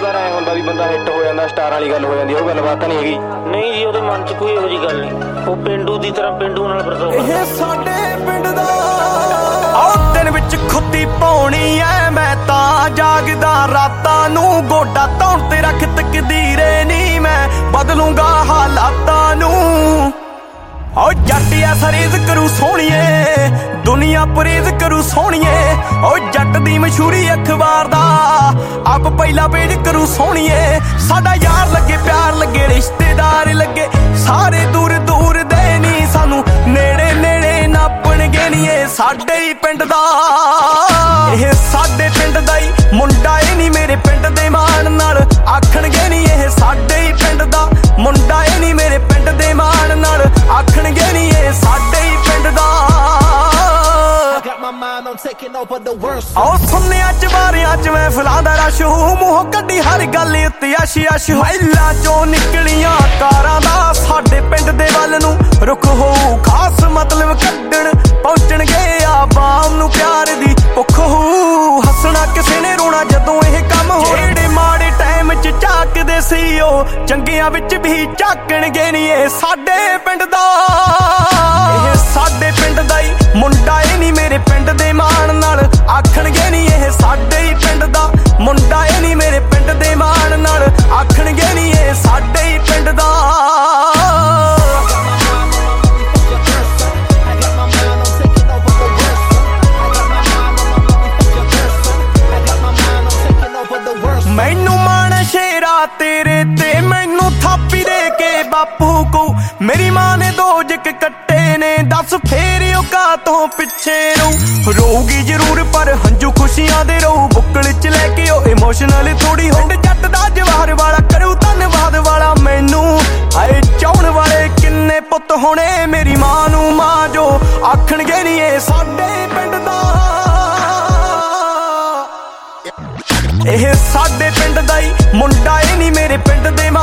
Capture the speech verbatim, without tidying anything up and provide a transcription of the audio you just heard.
ਵਾਰ ਐ ਹੁੰਦਾ ਵੀ ਬੰਦਾ ਹਿੱਟ ਹੋ ਜਾਂਦਾ, ਸਟਾਰ ਵਾਲੀ ਗੱਲ ਹੋ ਜਾਂਦੀ, ਉਹ ਗੱਲਬਾਤ ਤਾਂ ਨਹੀਂ ਹੈਗੀ। ਨਹੀਂ ਜੀ, ਉਹਦੇ ਮਨ 'ਚ ਕੋਈ ਇਹੋ ਜਿਹੀ ਗੱਲ ਨਹੀਂ। ਉਹ ਪਿੰਡੂ ਦੀ ਤਰ੍ਹਾਂ ਪਿੰਡੂ ਨਾਲ ਵਰਤੋਂ ਕਰਦਾ। ਇਹ ਸਾਡੇ ਪਿੰਡ ਦਾ ਆਹ ਦਿਨ ਵਿੱਚ ਖੁੱਤੀ ਪਾਉਣੀ ਐ, ਮੈਂ ਤਾਂ ਜਾਗਦਾ ਰਾਤਾਂ ਨੂੰ, ਗੋਡਾ ਧੌਣ ਤੇ ਰੱਖ ਤਕਦੀਰੇ ਨੀ ਮੈਂ ਬਦਲੂੰਗਾ ਹਾਲਾਤਾਂ ਨੂੰ। ਓ ਜੱਟ ਐਸਾ ਰਿਜ਼ਕ ਕਰੂ ਸੋਹਣੀਏ, ਦੁਨੀਆ ਪਰੇਜ਼ ਕਰੂ ਸੋਹਣੀਏ। ਓ ਜੱਟ ਦੀ ਮਸ਼ਹੂਰੀ ਅਖਬਾਰ ਦਾ ਆਪ ਪਹਿਲਾ ਪੇਜ ਕਰੂ ਸੋਹਣੀਏ। ਸਾਡਾ ਯਾਰ ਲੱਗੇ, ਪਿਆਰ ਲੱਗੇ, ਰਿਸ਼ਤੇਦਾਰ ਲੱਗੇ, ਸਾਰੇ ਦੂਰ ਦੂਰ ਦੇ ਨੀ ਸਾਨੂੰ ਨੇੜੇ ਨੇੜੇ ਨਾਪਣਗੇ ਨੀ। ਇਹ ਸਾਡੇ ਹੀ ਪਿੰਡ ਦਾ, ਇਹ ਸਾਡੇ ਪਿੰਡ ਦਾ ਹੀ ਮੁੰਡਾ ਏ ਨੀ, ਮੇਰੇ ਪਿੰਡ ਦੇ ਮਾਣ ਨਾਲ ਆਖਣਗੇ ਨੀ। ਇਹ ਸਾਡੇ ਹੀ ਪਿੰਡ ਦਾ ਮੁੰਡਾ ਏ ਨੀ, ਮੇਰੇ ਪਿੰਡ ਦੇ ਮਾਣ ਨਾਲ ਆਖਣਗੇ ਨੀ। ਇਹ ਸਾਡੇ ਹੀ ਪਿੰਡ ਦਾ। ਆਓ ਸੁਣਿਆ ਚਵਾਰਿਆਂ ਚ ਮਹਿਫਲਾਂ ਦਾ ਰਸ਼ ਹੂ, ਮੂੰਹੋਂ ਕੱਢੀ ਹਰ ਗੱਲ ਉੱਤੇ ਅਸ਼ ਅਸ਼। ਮਹਿਲਾਂ ਚੋਂ ਨਿਕਲੀਆਂ ਕਾਰਾਂ ਦਾ ਸਾਡੇ ਪਿੰਡ ਦੇ ਵੱਲ ਨੂੰ ਰੁਖ ਹੋਊ ਖਾਸ, ਮਤਲਬ ਕੱਢਣ ਪਹੁੰਚਣਗੇ ਆਵਾਮ ਨੂੰ ਪਿਆਰ ਦੀ ਭੁੱਖ ਹੋਊ। ਹੱਸਣਾ ਕਿਸੇ ਨੇ, ਰੋਣਾ ਜਦੋਂ ਇਹ ਕੰਮ ਹੋ। ਜਿਹੜੇ ਮਾੜੇ ਟਾਈਮ ਚ ਝਾਕਦੇ ਸੀ ਉਹ ਚੰਗਿਆਂ ਵਿੱਚ ਵੀ ਝਾਕਣਗੇ ਨੀ। ਇਹ ਸਾਡੇ ਪਿੰਡ ਦਾ, ਇਹ ਸਾਡੇ ਪਿੰਡ ਦਾ ਹੀ ਮੁੰਡਾ ਏ ਨੀ, ਮੇਰੇ ਪਿੰਡ ਦੇ ਮਾਣ ਨਾਲ ਆਖਣਗੇ ਨੀ। ਇਹ ਸਾਡੇ ਹੀ ਪਿੰਡ ਦਾ ਮੁੰਡਾ ਏ ਨੀ, ਮੇਰੇ ਪਿੰਡ ਦੇ ਮਾਣ ਨਾਲ ਆਖਣਗੇ ਨੀ। ਇਹ ਸਾਡੇ ਹੀ ਪਿੰਡ ਦਾ। ਮੈਨੂੰ ਮਾਣ ਸ਼ੇਰਾ ਤੇਰੇ ਤੇ, ਮੈਨੂੰ ਥਾਪੀ ਦੇ ਕੇ ਬਾਪੂ ਕੋ। ਮੇਰੀ ਮਾਂ ਨੇ ਦੋ ਜਿਕ ਕੱਟੇ ਨੇ, ਦੱਸ ਫੇਰ ਉਹ ਕਾਤੋਂ ਪਿੱਛੇ ਰਹੂ। ਰੋਊਗੀ ਜ਼ਰੂਰ ਪਰ ਹੰਝੂ ਖੁਸ਼ੀਆਂ ਦੇ ਰਹੂ, ਬੁੱਕਲ ਚ ਲੈ ਕੇ ਉਹ ਇਮੋਸ਼ਨਲ ਥੋੜੀ ਹੋ। ਜੱਟ ਦਾ ਜਵਾਹਰ ਵਾਲਾ ਕਰੂ ਧੰਨਵਾਦ ਵਾਲਾ ਮੈਨੂੰ, ਆਏ ਚਾਹੁਣ ਵਾਲੇ ਕਿੰਨੇ ਪੁੱਤ ਹੋਣੇ ਮੇਰੀ ਮਾਂ ਨੂੰ ਮਾਂ ਜੋ ਆਖਣਗੇ ਨੀ। ਇਹ ਸਾਡੇ ਪਿੰਡ ਦਾ, ਇਹ ਸਾਡੇ ਪਿੰਡ ਦਾ ਹੀ ਮੁੰਡਾ ਏ ਨੀ, ਮੇਰੇ ਪਿੰਡ ਦੇ